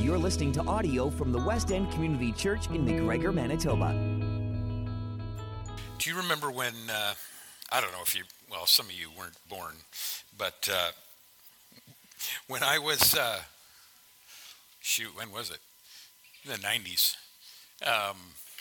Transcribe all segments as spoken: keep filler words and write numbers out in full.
You're listening to audio from the West End Community Church in McGregor, Manitoba. Do you remember when, uh, I don't know if you, well, some of you weren't born, but uh, when I was, uh, shoot, when was it? In the nineties. Um,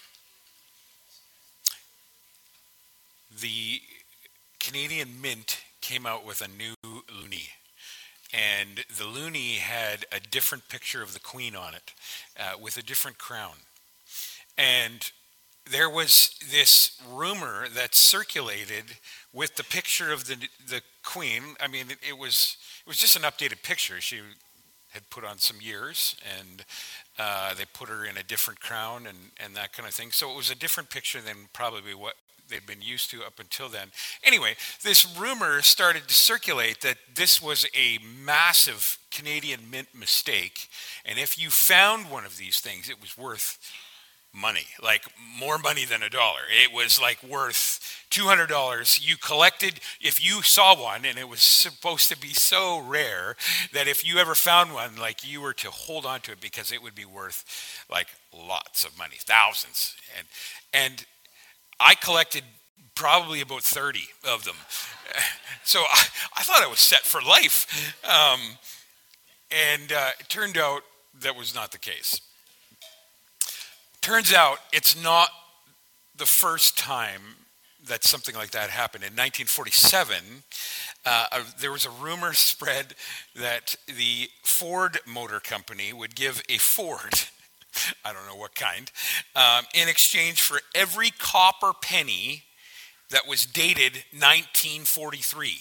the Canadian Mint came out with a new loonie. And the loonie had a different picture of the Queen on it, uh, with a different crown. And there was this rumor that circulated with the picture of the the Queen. I mean, it, it was it was just an updated picture. She had put on some years, and uh, they put her in a different crown and, and that kind of thing. So it was a different picture than probably what they'd been used to up until then. Anyway, this rumor started to circulate that this was a massive Canadian Mint mistake, and if you found one of these things, it was worth money, like more money than a dollar. It was like worth two hundred dollars. You collected, if you saw one, and it was supposed to be so rare that if you ever found one, like you were to hold on to it because it would be worth like lots of money, thousands. And and I collected probably about thirty of them. So I, I thought I was set for life. Um, and uh, it turned out that was not the case. Turns out it's not the first time that something like that happened. In nineteen forty-seven, uh, uh, there was a rumor spread that the Ford Motor Company would give a Ford, I don't know what kind, um, in exchange for every copper penny that was dated nineteen forty-three.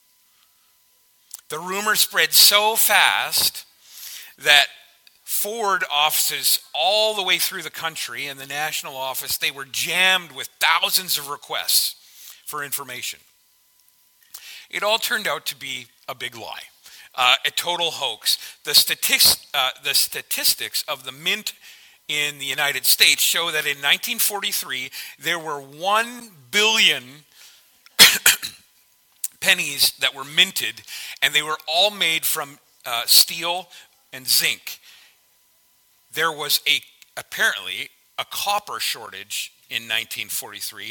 The rumor spread so fast that Ford offices all the way through the country and the national office, they were jammed with thousands of requests for information. It all turned out to be a big lie, uh, a total hoax. The, statis- uh, the statistics of the Mint in the United States show that in nineteen forty-three, there were one billion pennies that were minted, and they were all made from uh, steel and zinc. There was a apparently a copper shortage in nineteen forty-three,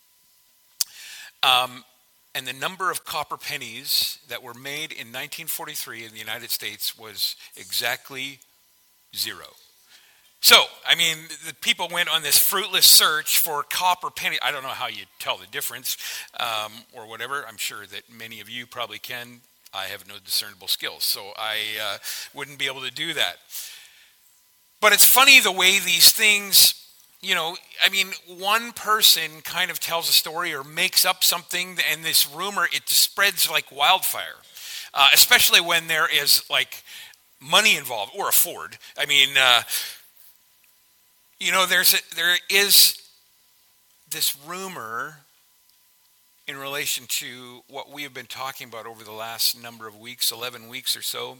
um, and the number of copper pennies that were made in nineteen forty-three in the United States was exactly zero. So, I mean, the people went on this fruitless search for copper penny. I don't know how you tell the difference um, or whatever. I'm sure that many of you probably can. I have no discernible skills, so I uh, wouldn't be able to do that. But it's funny the way these things, you know, I mean, one person kind of tells a story or makes up something, and this rumor, it spreads like wildfire, uh, especially when there is like money involved, or a Ford. I mean, uh, you know, there's a, there is this rumor in relation to what we have been talking about over the last number of weeks, eleven weeks or so.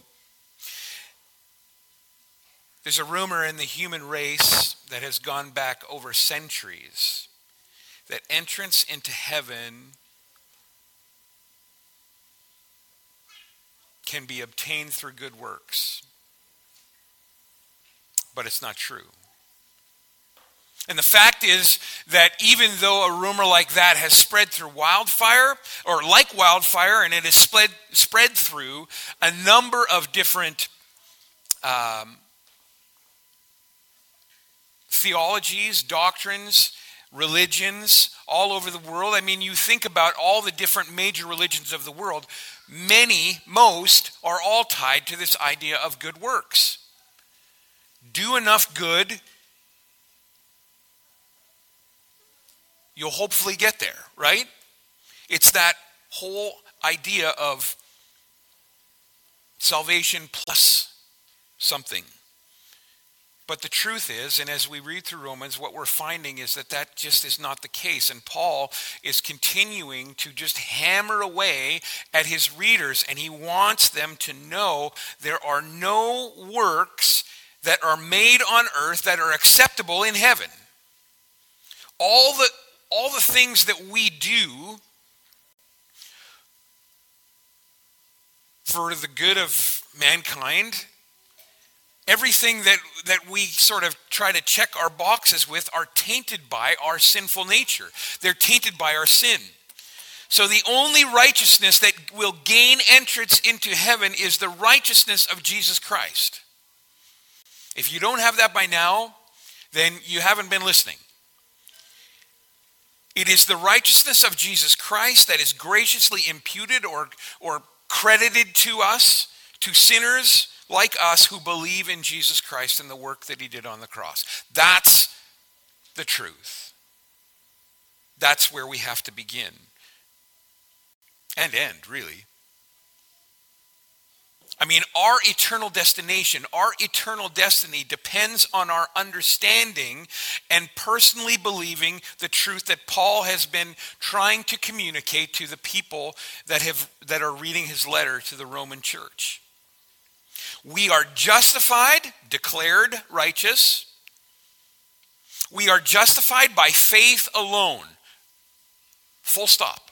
There's a rumor in the human race that has gone back over centuries that entrance into heaven can be obtained through good works. But it's not true. And the fact is that even though a rumor like that has spread through wildfire, or like wildfire, and it has spread, spread through a number of different um, theologies, doctrines, religions all over the world. I mean, you think about all the different major religions of the world, many, most, are all tied to this idea of good works. Do enough good, you'll hopefully get there, right? It's that whole idea of salvation plus something. But the truth is, and as we read through Romans, what we're finding is that that just is not the case. And Paul is continuing to just hammer away at his readers, and he wants them to know there are no works that are made on earth that are acceptable in heaven. All the, all the things that we do for the good of mankind Everything that, that we sort of try to check our boxes with are tainted by our sinful nature. They're tainted by our sin. So the only righteousness that will gain entrance into heaven is the righteousness of Jesus Christ. If you don't have that by now, then you haven't been listening. It is the righteousness of Jesus Christ that is graciously imputed or, or credited to us, to sinners like us who believe in Jesus Christ and the work that he did on the cross. That's the truth. That's where we have to begin. And end, really. I mean, our eternal destination, our eternal destiny depends on our understanding and personally believing the truth that Paul has been trying to communicate to the people that have that are reading his letter to the Roman church. We are justified, declared righteous. We are justified by faith alone. Full stop.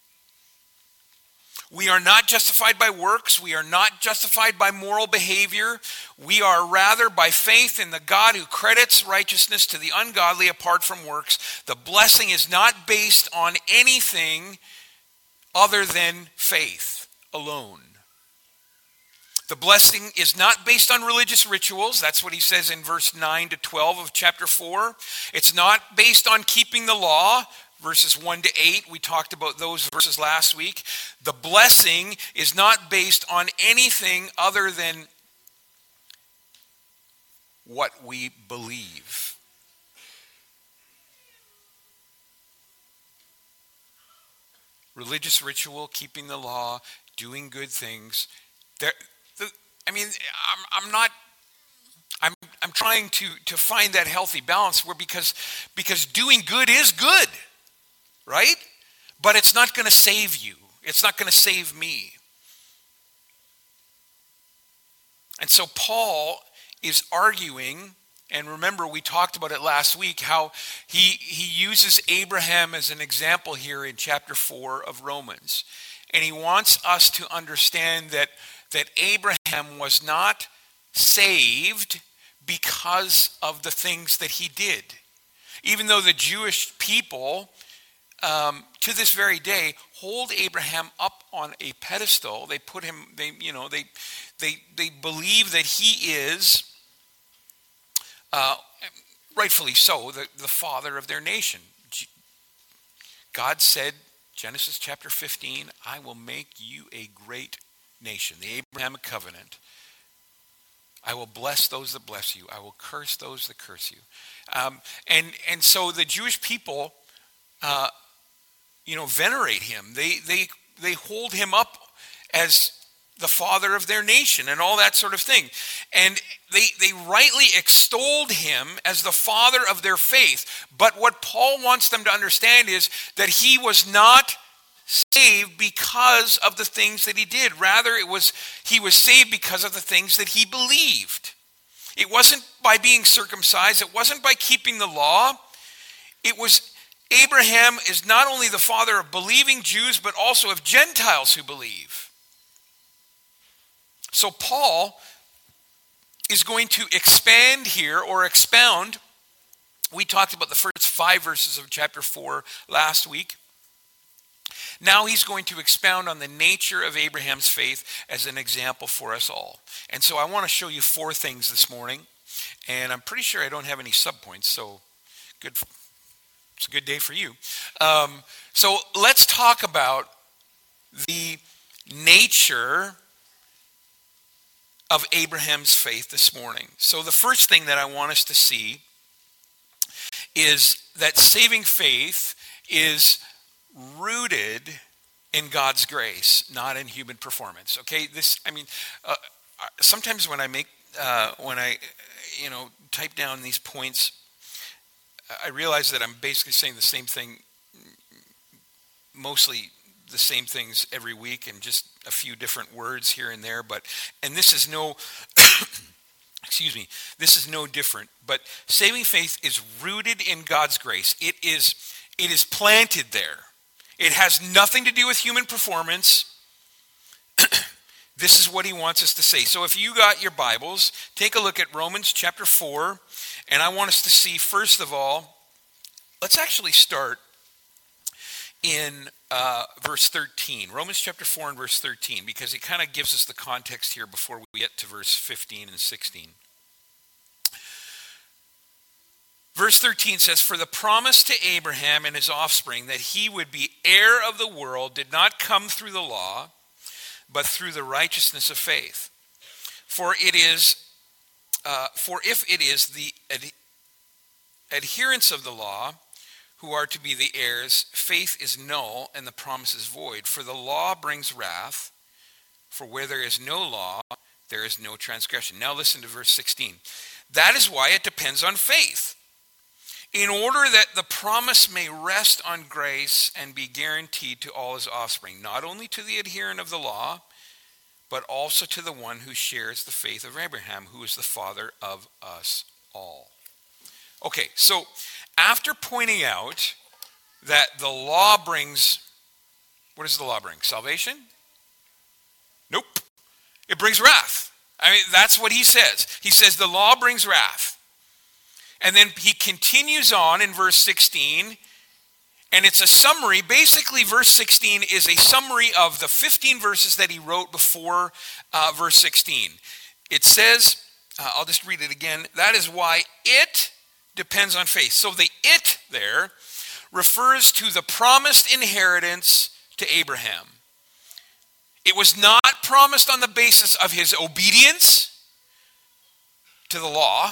We are not justified by works. We are not justified by moral behavior. We are rather by faith in the God who credits righteousness to the ungodly apart from works. The blessing is not based on anything other than faith alone. The blessing is not based on religious rituals. That's what he says in verse nine to twelve of chapter four. It's not based on keeping the law. Verses one to eight, we talked about those verses last week. The blessing is not based on anything other than what we believe. Religious ritual, keeping the law, doing good things. There, the, I mean, I'm, I'm not... I'm I'm trying to, to find that healthy balance where because because doing good is good. Right? But it's not going to save you. It's not going to save me. And so Paul is arguing, and remember we talked about it last week, how he, he uses Abraham as an example here in chapter four of Romans. And he wants us to understand that, that Abraham was not saved because of the things that he did. Even though the Jewish people... Um, to this very day, hold Abraham up on a pedestal. They put him, they, you know, they, they, they believe that he is, uh, rightfully so, the, the father of their nation. God said, Genesis chapter fifteen, I will make you a great nation, the Abrahamic covenant. I will bless those that bless you. I will curse those that curse you. Um, and, and so the Jewish people, uh, you know, venerate him. They they they hold him up as the father of their nation and all that sort of thing. And they they rightly extolled him as the father of their faith. But what Paul wants them to understand is that he was not saved because of the things that he did. Rather, it was he was saved because of the things that he believed. It wasn't by being circumcised. It wasn't by keeping the law. It was Abraham is not only the father of believing Jews, but also of Gentiles who believe. So Paul is going to expand here or expound. We talked about the first five verses of chapter four last week. Now he's going to expound on the nature of Abraham's faith as an example for us all. And so I want to show you four things this morning. And I'm pretty sure I don't have any subpoints, so good. It's a good day for you. Um, so let's talk about the nature of Abraham's faith this morning. So the first thing that I want us to see is that saving faith is rooted in God's grace, not in human performance. Okay, this, I mean, uh, sometimes when I make, uh, when I, you know, type down these points, I realize that I'm basically saying the same thing, mostly the same things every week and just a few different words here and there. But, and this is no, excuse me, this is no different. But saving faith is rooted in God's grace. It is, it is planted there. It has nothing to do with human performance. this is what he wants us to say. So if you got your Bibles, take a look at Romans chapter four. And I want us to see, first of all, let's actually start in uh, verse thirteen. Romans chapter four and verse thirteen, because it kind of gives us the context here before we get to verse fifteen and sixteen. Verse thirteen says, "For the promise to Abraham and his offspring that he would be heir of the world did not come through the law, but through the righteousness of faith. For it is, uh, for if it is the ad- adherents of the law who are to be the heirs, faith is null and the promise is void. For the law brings wrath, for where there is no law, there is no transgression." Now listen to verse sixteen. "That is why it depends on faith, in order that the promise may rest on grace and be guaranteed to all his offspring, not only to the adherent of the law, but also to the one who shares the faith of Abraham, who is the father of us all." Okay, so after pointing out that the law brings, what does the law bring? Salvation? Nope. It brings wrath. I mean, that's what he says. He says the law brings wrath. And then he continues on in verse sixteen, and it's a summary. Basically, verse sixteen is a summary of the fifteen verses that he wrote before uh, verse sixteen. It says, uh, I'll just read it again, "That is why it depends on faith." So the "it" there refers to the promised inheritance to Abraham. It was not promised on the basis of his obedience to the law,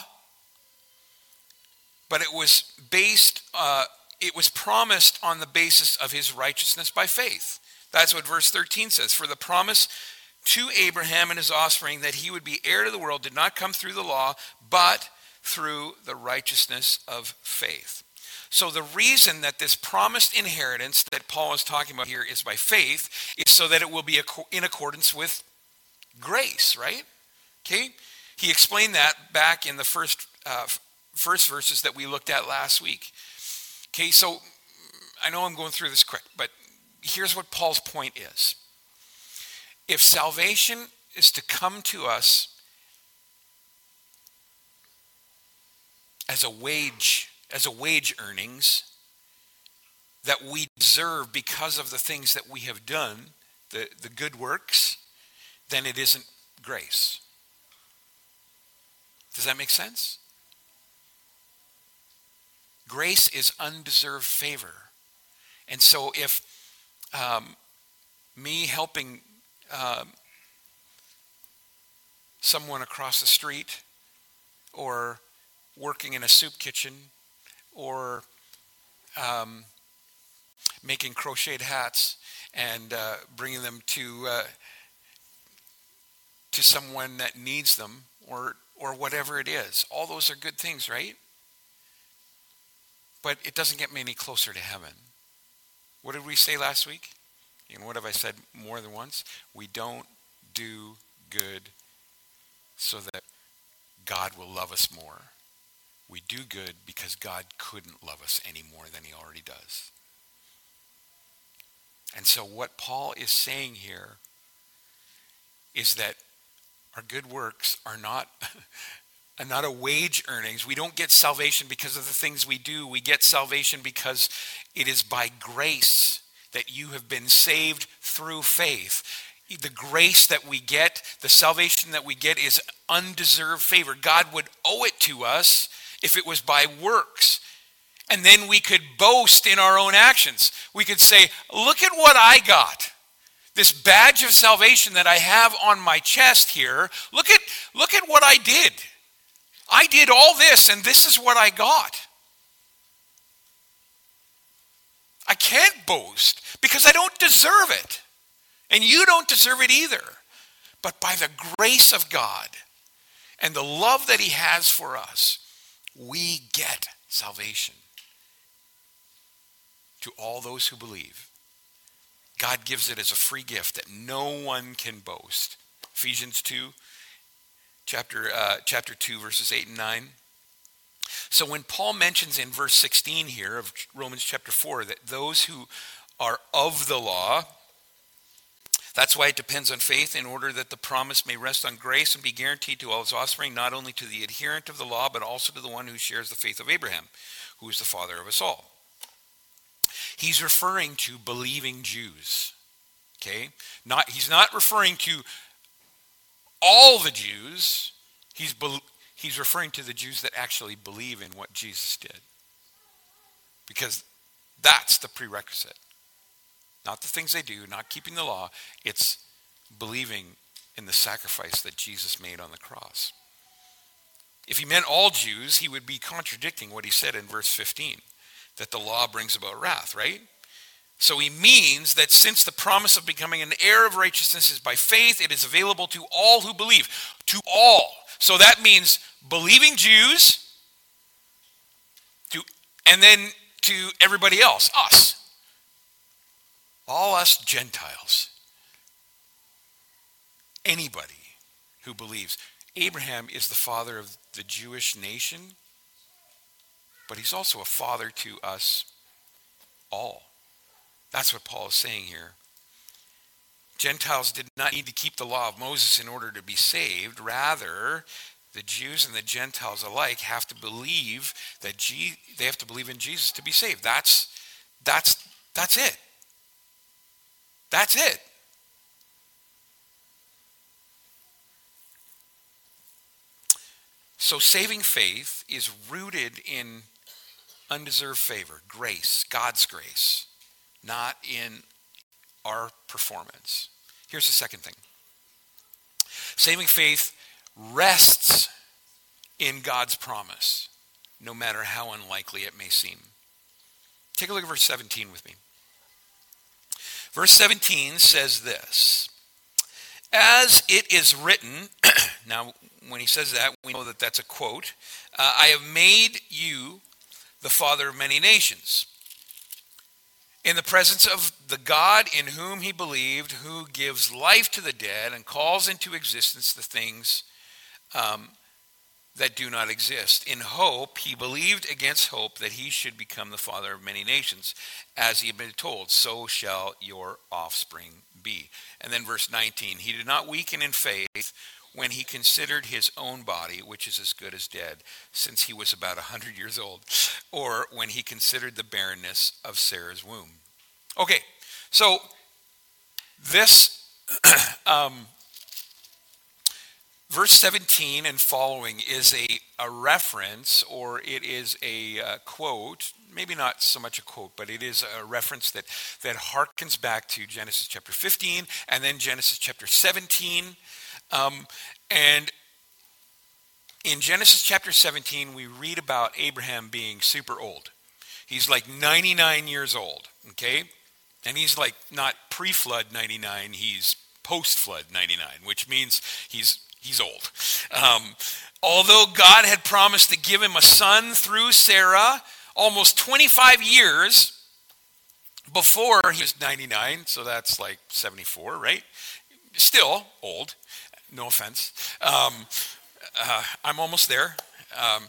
but it was based, uh, it was promised on the basis of his righteousness by faith. That's what verse thirteen says. "For the promise to Abraham and his offspring that he would be heir to the world did not come through the law, but through the righteousness of faith." So the reason that this promised inheritance that Paul is talking about here is by faith is so that it will be in accordance with grace, right? Okay? He explained that back in the first uh, first verses that we looked at last week. Okay, so I know I'm going through this quick, but here's what Paul's point is. If salvation is to come to us as a wage, as a wage earnings that we deserve because of the things that we have done, the, the good works, then it isn't grace. Does that make sense? Grace is undeserved favor. And so if um, me helping um, someone across the street, or working in a soup kitchen, or um, making crocheted hats and uh, bringing them to uh, to someone that needs them, or or whatever it is, all those are good things, right? But it doesn't get me any closer to heaven. What did we say last week? And what have I said more than once? We don't do good so that God will love us more. We do good because God couldn't love us any more than he already does. And so what Paul is saying here is that our good works are not and not a wage earnings. We don't get salvation because of the things we do. We get salvation because it is by grace that you have been saved through faith. The grace that we get, the salvation that we get, is undeserved favor. God would owe it to us if it was by works. And then we could boast in our own actions. We could say, look at what I got. This badge of salvation that I have on my chest here. Look at, look at what I did. I did all this, and this is what I got. I can't boast because I don't deserve it. And you don't deserve it either. But by the grace of God and the love that he has for us, we get salvation. To all those who believe. God gives it as a free gift that no one can boast. Ephesians two. Chapter, uh, chapter two, verses eight and nine. So when Paul mentions in verse sixteen here of Romans chapter four that those who are of the law, That's why it depends on faith, in order that the promise may rest on grace and be guaranteed to all his offspring, not only to the adherent of the law, but also to the one who shares the faith of Abraham, who is the father of us all. He's referring to believing Jews. Okay? Not, he's not referring to all the Jews. He's, be, he's referring to the Jews that actually believe in what Jesus did. Because that's the prerequisite. Not the things they do, not keeping the law. It's believing in the sacrifice that Jesus made on the cross. If he meant all Jews, he would be contradicting what he said in verse fifteen, that the law brings about wrath, right? So he means that since the promise of becoming an heir of righteousness is by faith, it is available to all who believe. To all. So that means believing Jews, to, and then to everybody else, us. All us Gentiles. Anybody who believes. Abraham is the father of the Jewish nation, but he's also a father to us all. That's what Paul is saying here. Gentiles did not need to keep the law of Moses in order to be saved. Rather, the Jews and the Gentiles alike have to believe that Je- they have to believe in Jesus to be saved. That's that's that's it. That's it. So saving faith is rooted in undeserved favor, grace, God's grace, not in our performance. Here's the second thing. Saving faith rests in God's promise, no matter how unlikely it may seem. Take a look at verse seventeen with me. Verse seventeen says this, as it is written, now when he says that, we know that that's a quote, uh, I have made you the father of many nations, in the presence of the God in whom he believed, who gives life to the dead and calls into existence the things um, that do not exist. In hope, he believed against hope that he should become the father of many nations. As he had been told, so shall your offspring be. And then verse nineteen, he did not weaken in faith when he considered his own body, which is as good as dead, since he was about one hundred years old, or when he considered the barrenness of Sarah's womb. Okay, so this um, verse seventeen and following is a, a reference, or it is a uh, quote, maybe not so much a quote, but it is a reference that, that harkens back to Genesis chapter fifteen and then Genesis chapter seventeen. Um, and in Genesis chapter seventeen, we read about Abraham being super old. He's like ninety-nine years old, okay? And he's like not pre-flood ninety-nine, he's post-flood ninety-nine, which means he's he's old. Um, although God had promised to give him a son through Sarah almost twenty-five years before he was ninety-nine, so that's like seventy-four, right? Still old. No offense. Um, uh, I'm almost there. Um,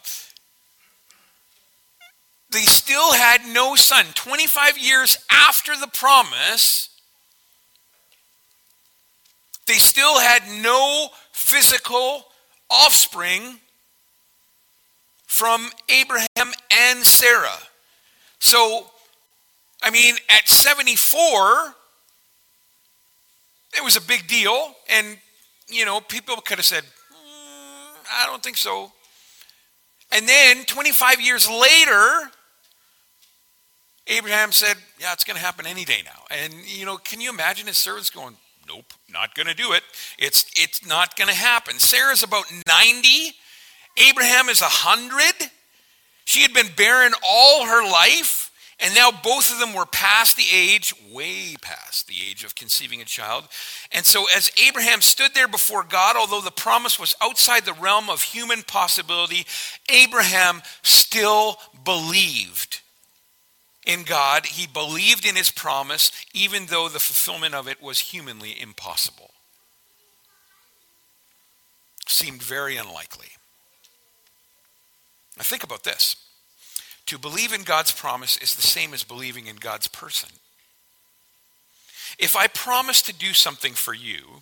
they still had no son. twenty-five years after the promise, they still had no physical offspring from Abraham and Sarah. So, I mean, at seventy-four, it was a big deal, and you know, people could have said, mm, I don't think so. And then twenty-five years later, Abraham said, yeah, it's going to happen any day now. And, you know, can you imagine his servants going, nope, not going to do it. It's it's not going to happen. Sarah's about ninety. Abraham is one hundred. She had been barren all her life. And now both of them were past the age, way past the age of conceiving a child. And so as Abraham stood there before God, although the promise was outside the realm of human possibility, Abraham still believed in God. He believed in his promise, even though the fulfillment of it was humanly impossible. Seemed very unlikely. Now think about this. To believe in God's promise is the same as believing in God's person. If I promise to do something for you,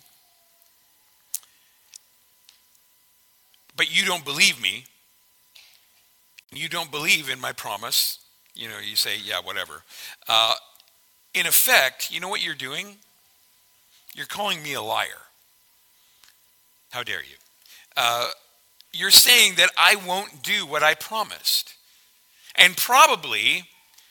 but you don't believe me, you don't believe in my promise, you know, you say, yeah, whatever. Uh, in effect, you know what you're doing? You're calling me a liar. How dare you? Uh, you're saying that I won't do what I promised. And probably,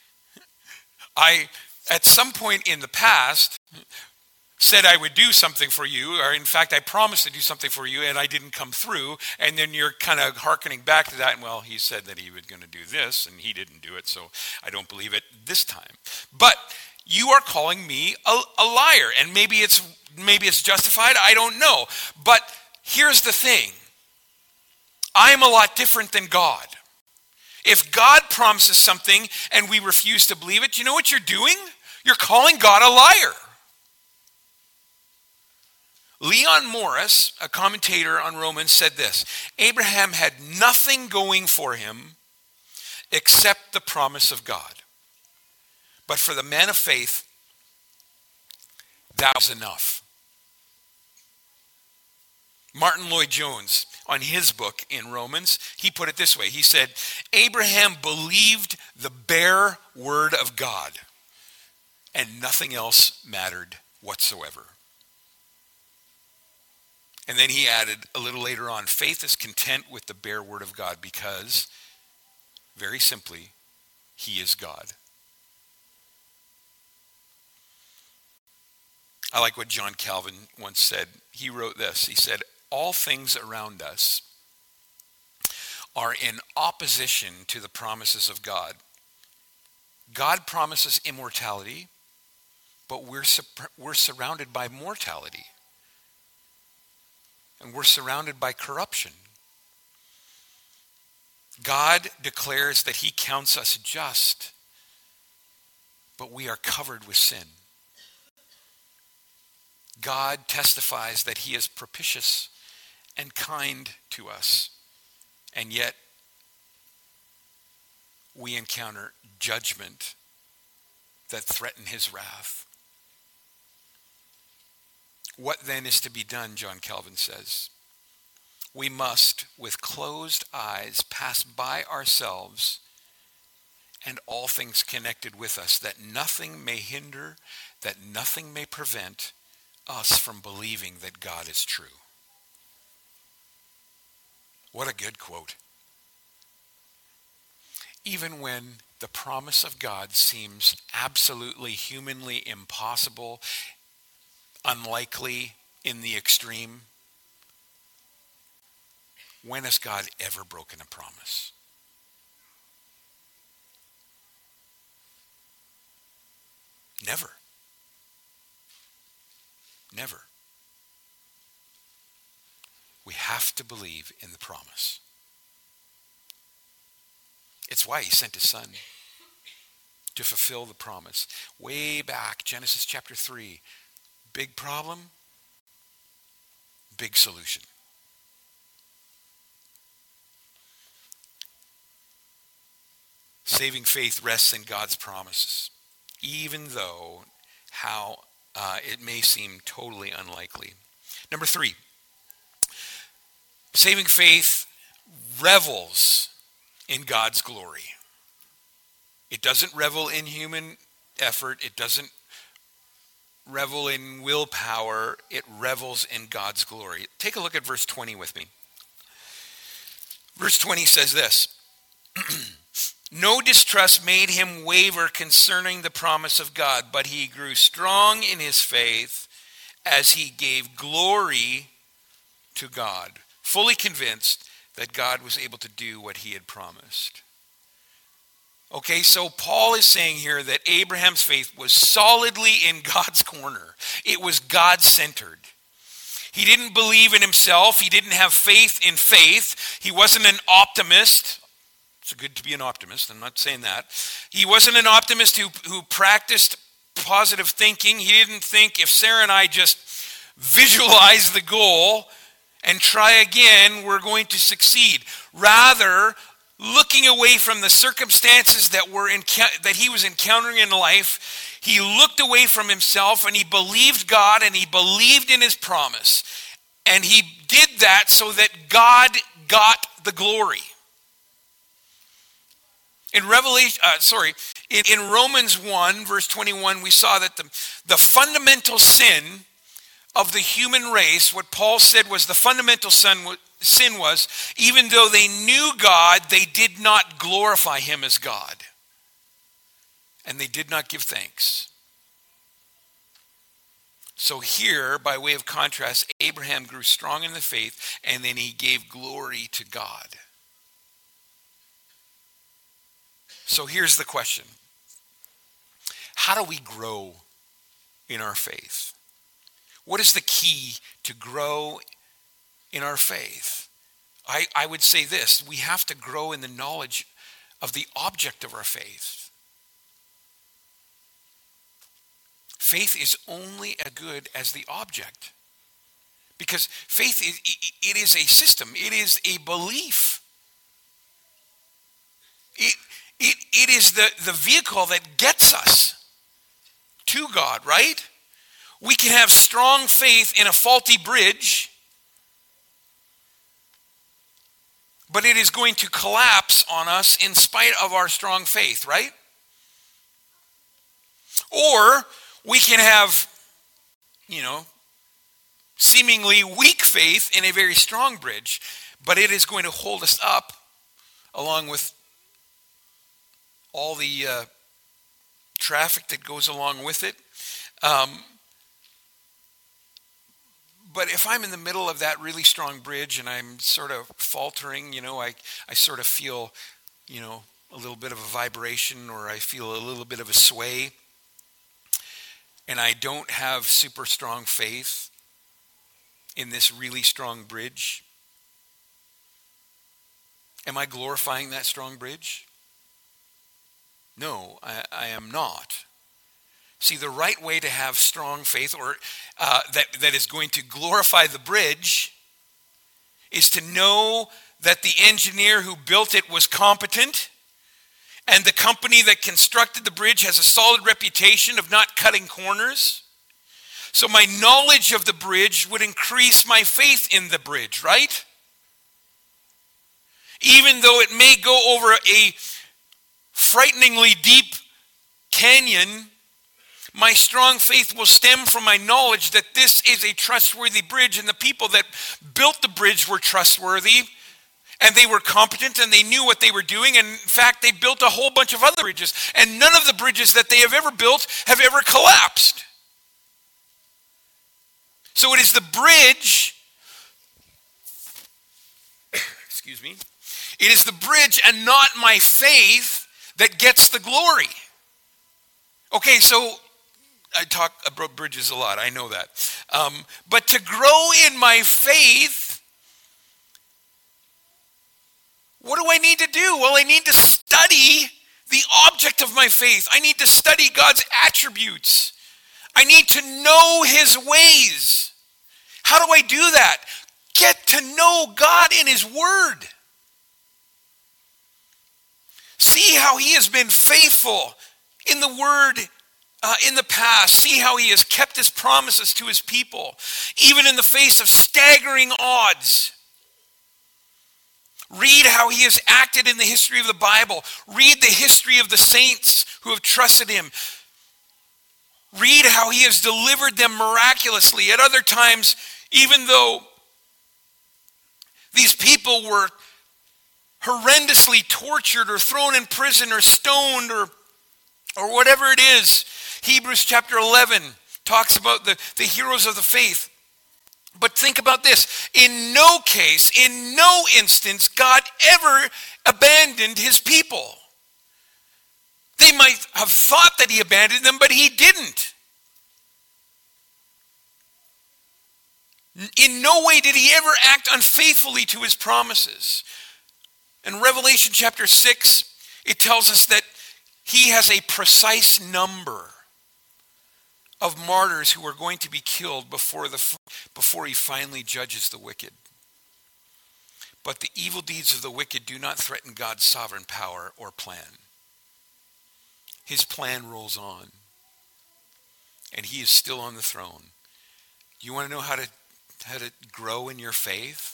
I, at some point in the past, said I would do something for you, or in fact, I promised to do something for you, and I didn't come through, and then you're kind of hearkening back to that, and well, he said that he was going to do this, and he didn't do it, so I don't believe it this time. But you are calling me a, a liar, and maybe it's maybe it's justified, I don't know. But here's the thing. I'm a lot different than God. If God promises something and we refuse to believe it, you know what you're doing? You're calling God a liar. Leon Morris, a commentator on Romans, said this: Abraham had nothing going for him except the promise of God. But for the man of faith, that was enough. Martin Lloyd-Jones, on his book in Romans, he put it this way. He said, Abraham believed the bare word of God, and nothing else mattered whatsoever. And then he added a little later on, faith is content with the bare word of God because, very simply, he is God. I like what John Calvin once said. He wrote this. He said, all things around us are in opposition to the promises of God. God promises immortality, but we're, we're surrounded by mortality. And we're surrounded by corruption. God declares that he counts us just, but we are covered with sin. God testifies that he is propitious and kind to us, and yet we encounter judgment that threaten his wrath. What then is to be done, John Calvin says? We must, with closed eyes, pass by ourselves and all things connected with us, that nothing may hinder, that nothing may prevent us from believing that God is true. What a good quote. Even when the promise of God seems absolutely humanly impossible, unlikely in the extreme, when has God ever broken a promise? Never. Never. We have to believe in the promise. It's why he sent his son to fulfill the promise. Way back, Genesis chapter three. Big problem, big solution. Saving faith rests in God's promises, even though how uh, it may seem totally unlikely. Number three, saving faith revels in God's glory. It doesn't revel in human effort. It doesn't revel in willpower. It revels in God's glory. Take a look at verse twenty with me. Verse twenty says this. No distrust made him waver concerning the promise of God, but he grew strong in his faith as he gave glory to God, fully convinced that God was able to do what he had promised. Okay, so Paul is saying here that Abraham's faith was solidly in God's corner. It was God-centered. He didn't believe in himself. He didn't have faith in faith. He wasn't an optimist. It's good to be an optimist. I'm not saying that. He wasn't an optimist who, who practiced positive thinking. He didn't think if Sarah and I just visualize the goal and try again, we're going to succeed. Rather, looking away from the circumstances that were enc- that he was encountering in life, He looked away from himself and he believed God and he believed in his promise. And he did that so that God got the glory. In Revelation, uh, sorry, in, in Romans one, verse twenty-one, we saw that the, the fundamental sin of the human race, what Paul said was the fundamental sin, sin was, even though they knew God, they did not glorify him as God. And they did not give thanks. So here, by way of contrast, Abraham grew strong in the faith, and then he gave glory to God. So here's the question. How do we grow in our faith? What is the key to grow in our faith? I, I would say this. We have to grow in the knowledge of the object of our faith. Faith is only as good as the object. Because faith, is, it is a system. It is a belief. It, it, it is the, the vehicle that gets us to God, right? We can have strong faith in a faulty bridge, but it is going to collapse on us in spite of our strong faith, right? Or we can have, you know, seemingly weak faith in a very strong bridge, but it is going to hold us up along with all the uh, traffic that goes along with it. Um, but if I'm in the middle of that really strong bridge and I'm sort of faltering, you know, I, I sort of feel, you know, a little bit of a vibration, or I feel a little bit of a sway, and I don't have super strong faith in this really strong bridge, am I glorifying that strong bridge? No, I, I am not. See, the right way to have strong faith, or uh, that, that is going to glorify the bridge, is to know that the engineer who built it was competent, and the company that constructed the bridge has a solid reputation of not cutting corners. So my knowledge of the bridge would increase my faith in the bridge, right? Even though it may go over a frighteningly deep canyon, my strong faith will stem from my knowledge that this is a trustworthy bridge, and the people that built the bridge were trustworthy, and they were competent, and they knew what they were doing. And in fact, they built a whole bunch of other bridges, and none of the bridges that they have ever built have ever collapsed. So it is the bridge, excuse me, it is the bridge and not my faith that gets the glory. Okay, so I talk about bridges a lot, I know that. Um, but to grow in my faith, what do I need to do? Well, I need to study the object of my faith. I need to study God's attributes. I need to know his ways. How do I do that? Get to know God in his word. See how he has been faithful in the word uh, in the past. See how he has kept his promises to his people, even in the face of staggering odds. Read how he has acted in the history of the Bible. Read the history of the saints who have trusted him. Read how he has delivered them miraculously. At other times, even though these people were horrendously tortured or thrown in prison or stoned or, or whatever it is, Hebrews chapter eleven talks about the, the heroes of the faith. But think about this. In no case, in no instance, God ever abandoned his people. They might have thought that he abandoned them, but he didn't. In no way did he ever act unfaithfully to his promises. In Revelation chapter six, it tells us that he has a precise number of martyrs who are going to be killed before the before he finally judges the wicked. But the evil deeds of the wicked do not threaten God's sovereign power or plan. His plan rolls on. and he is still on the throne. You want to know how to how to grow in your faith?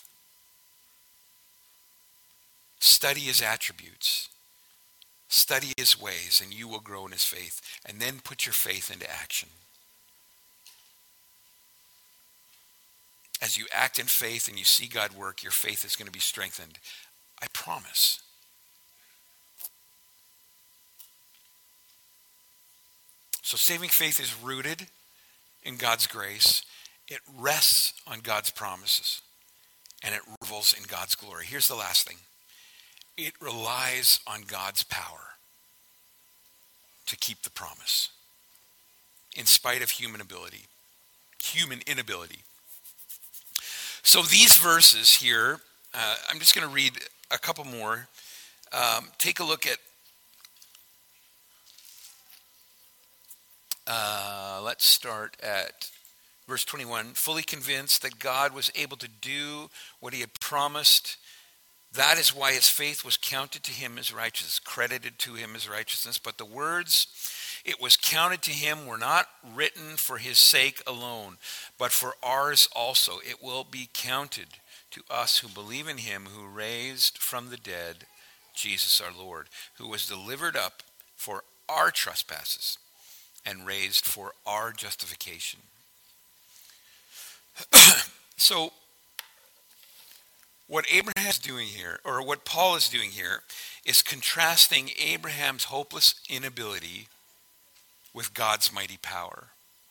Study his attributes. Study his ways, and you will grow in his faith. And then put your faith into action. As you act in faith and you see God work, your faith is going to be strengthened. I promise. So saving faith is rooted in God's grace. It rests on God's promises. And it revels in God's glory. Here's the last thing. It relies on God's power to keep the promise. In spite of human ability. Human inability. So these verses here, uh, I'm just going to read a couple more. Um, take a look at, uh, let's start at verse twenty-one. Fully convinced that God was able to do what he had promised. That is why his faith was counted to him as righteousness, credited to him as righteousness. But the words, it was counted to him, were not written for his sake alone, but for ours also. It will be counted to us who believe in him who raised from the dead Jesus our Lord, who was delivered up for our trespasses and raised for our justification. So, what Abraham is doing here, or what Paul is doing here, is contrasting Abraham's hopeless inability with God's mighty power.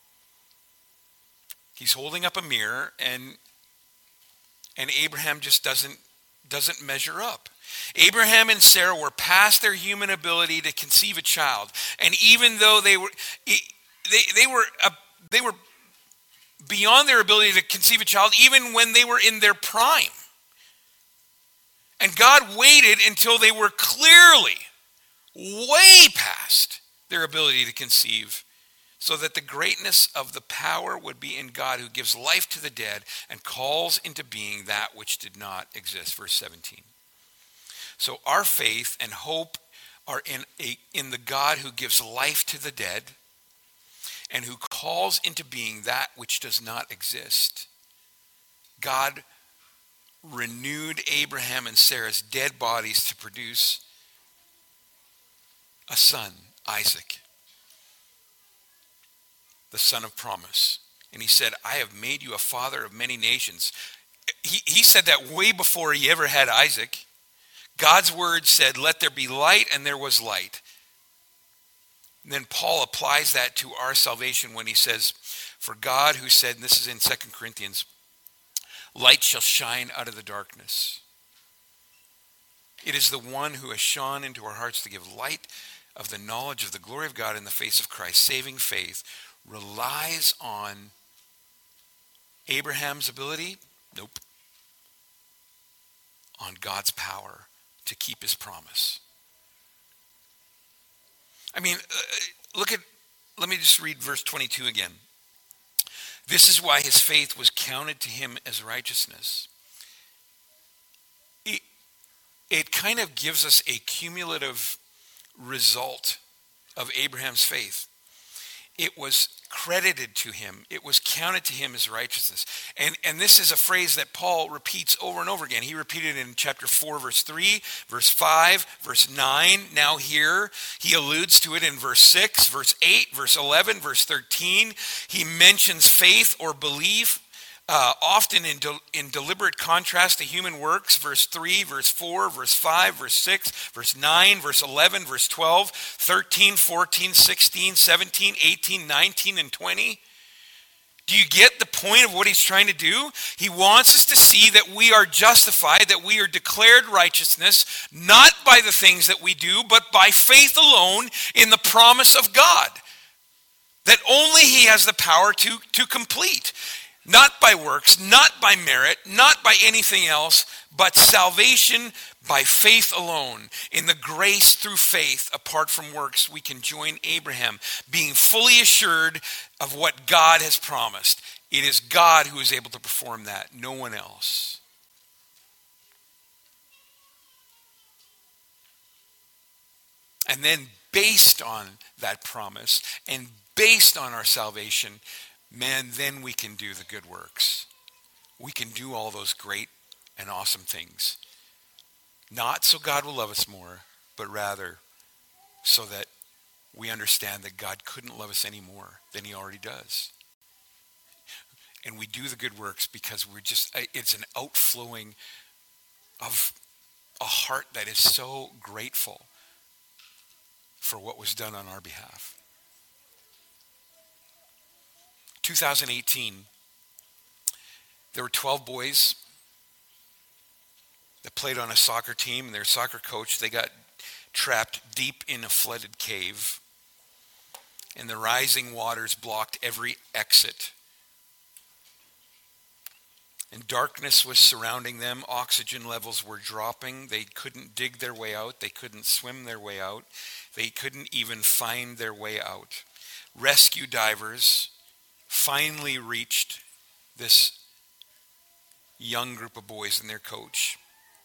He's holding up a mirror, and and Abraham just doesn't doesn't measure up. Abraham and Sarah were past their human ability to conceive a child, and even though they were they they were uh, they were beyond their ability to conceive a child, even when they were in their prime. And God waited until they were clearly way past their ability to conceive, so that the greatness of the power would be in God, who gives life to the dead and calls into being that which did not exist. Verse seventeen. So our faith and hope are in a, in the God who gives life to the dead and who calls into being that which does not exist. God renewed Abraham and Sarah's dead bodies to produce a son, Isaac, the son of promise. And he said, I have made you a father of many nations. He, he said that way before he ever had Isaac. God's word said, let there be light, and there was light. And then Paul applies that to our salvation when he says, for God who said, and this is in Second Corinthians, light shall shine out of the darkness. It is the one who has shone into our hearts to give light of the knowledge of the glory of God in the face of Christ. Saving faith relies on Abraham's ability? Nope. On God's power to keep his promise. I mean, uh, look at, let me just read verse twenty-two again. This is why his faith was counted to him as righteousness. It, it kind of gives us a cumulative result of Abraham's faith. It was credited to him. It was counted to him as righteousness. And, and this is a phrase that Paul repeats over and over again. He repeated it in chapter four, verse three, verse five, verse nine. Now here, he alludes to it in verse six, verse eight, verse eleven, verse thirteen. He mentions faith or belief, uh, often in, de- in deliberate contrast to human works. Verse three, verse four, verse five, verse six, verse nine, verse eleven, verse twelve, thirteen, fourteen, sixteen, seventeen, eighteen, nineteen, and twenty. Do you get the point of what he's trying to do? He wants us to see that we are justified, that we are declared righteousness, not by the things that we do, but by faith alone in the promise of God. That only he has the power to, to complete. Not by works, not by merit, not by anything else, but salvation by faith alone. In the grace through faith, apart from works, we can join Abraham, being fully assured of what God has promised. It is God who is able to perform that, no one else. And then based on that promise, and based on our salvation, man, then we can do the good works. We can do all those great and awesome things. Not so God will love us more, but rather so that we understand that God couldn't love us any more than he already does. And we do the good works because we're just, it's an outflowing of a heart that is so grateful for what was done on our behalf. two thousand eighteen, there were twelve boys that played on a soccer team, and their soccer coach, they got trapped deep in a flooded cave, and the rising waters blocked every exit. And darkness was surrounding them. Oxygen levels were dropping. They couldn't dig their way out. They couldn't swim their way out. They couldn't even find their way out. Rescue divers finally reached this young group of boys and their coach.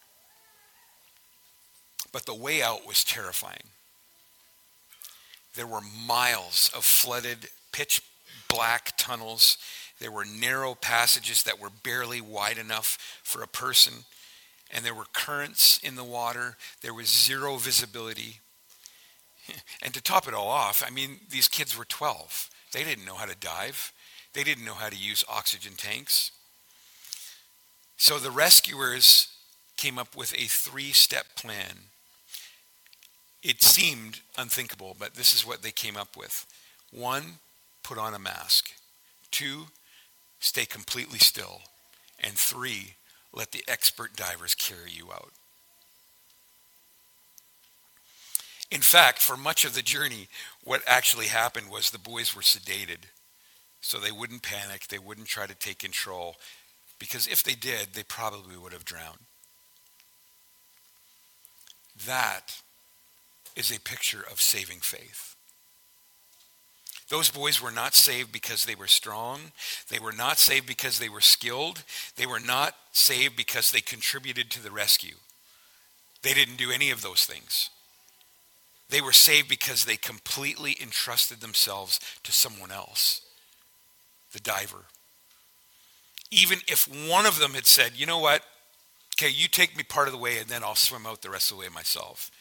But the way out was terrifying. There were miles of flooded, pitch black tunnels. There were narrow passages that were barely wide enough for a person. And there were currents in the water. There was zero visibility. And to top it all off, I mean, these kids were twelve. They didn't know how to dive. They didn't know how to use oxygen tanks. So the rescuers came up with a three-step plan. It seemed unthinkable, but this is what they came up with. One, put on a mask. Two, stay completely still. And three, let the expert divers carry you out. In fact, for much of the journey, what actually happened was the boys were sedated. So they wouldn't panic, they wouldn't try to take control, because if they did, they probably would have drowned. That is a picture of saving faith. Those boys were not saved because they were strong. They were not saved because they were skilled. They were not saved because they contributed to the rescue. They didn't do any of those things. They were saved because they completely entrusted themselves to someone else, the diver. Even if one of them had said, you know what, okay, you take me part of the way and then I'll swim out the rest of the way myself.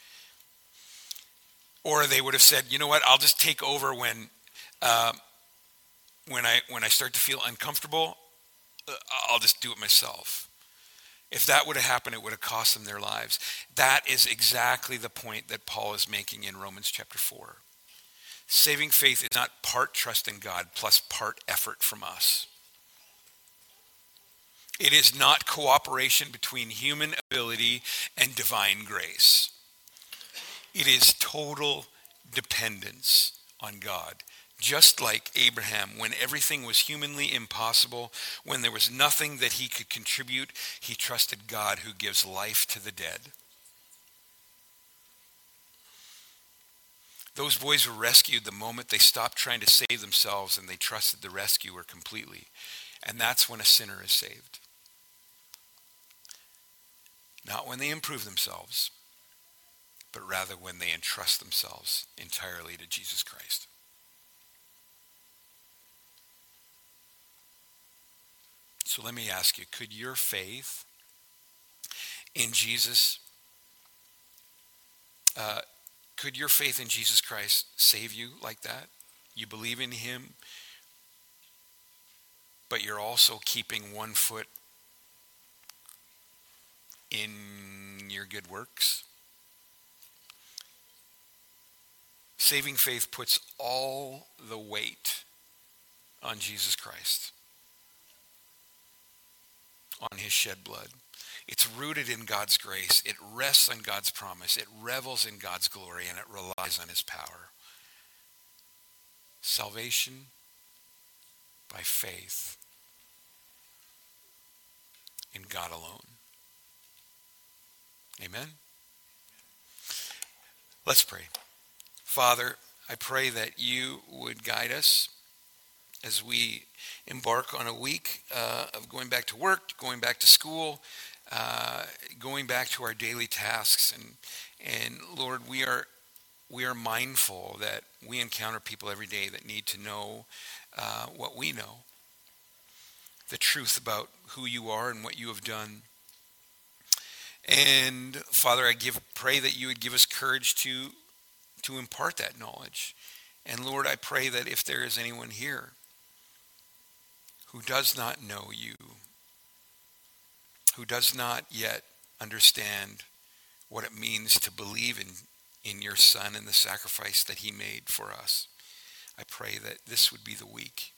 Or they would have said, you know what, I'll just take over when uh, when I when I start to feel uncomfortable, uh, I'll just do it myself. If that would have happened, it would have cost them their lives. That is exactly the point that Paul is making in Romans chapter four. Saving faith is not part trust in God plus part effort from us. It is not cooperation between human ability and divine grace. It is total dependence on God. Just like Abraham, when everything was humanly impossible, when there was nothing that he could contribute, he trusted God who gives life to the dead. Those boys were rescued the moment they stopped trying to save themselves and they trusted the rescuer completely. And that's when a sinner is saved. Not when they improve themselves, but rather when they entrust themselves entirely to Jesus Christ. So let me ask you, could your faith in Jesus, uh, could your faith in Jesus Christ save you like that? You believe in him, but you're also keeping one foot in your good works? Saving faith puts all the weight on Jesus Christ, on his shed blood. It's rooted in God's grace. It rests on God's promise. It revels in God's glory, and it relies on his power. Salvation by faith in God alone. Amen? Let's pray. Father, I pray that you would guide us as we embark on a week uh, of going back to work, going back to school, uh, going back to our daily tasks. And, and Lord, we are we are mindful that we encounter people every day that need to know uh, what we know, the truth about who you are and what you have done. And Father, I give pray that you would give us courage to to impart that knowledge. And Lord, I pray that if there is anyone here who does not know you, who does not yet understand what it means to believe in, in your Son and the sacrifice that he made for us, I pray that this would be the week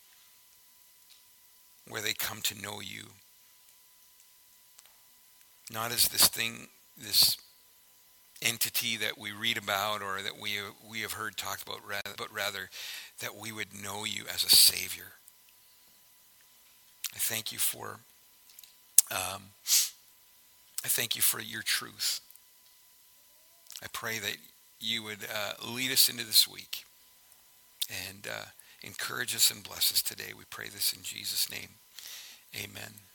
where they come to know you, not as this thing, this entity that we read about or that we we have heard talked about, but rather that we would know you as a Savior. I thank you for um, I thank you for your truth. I pray that you would uh, lead us into this week and uh, encourage us and bless us today. We pray this in Jesus' name. Amen.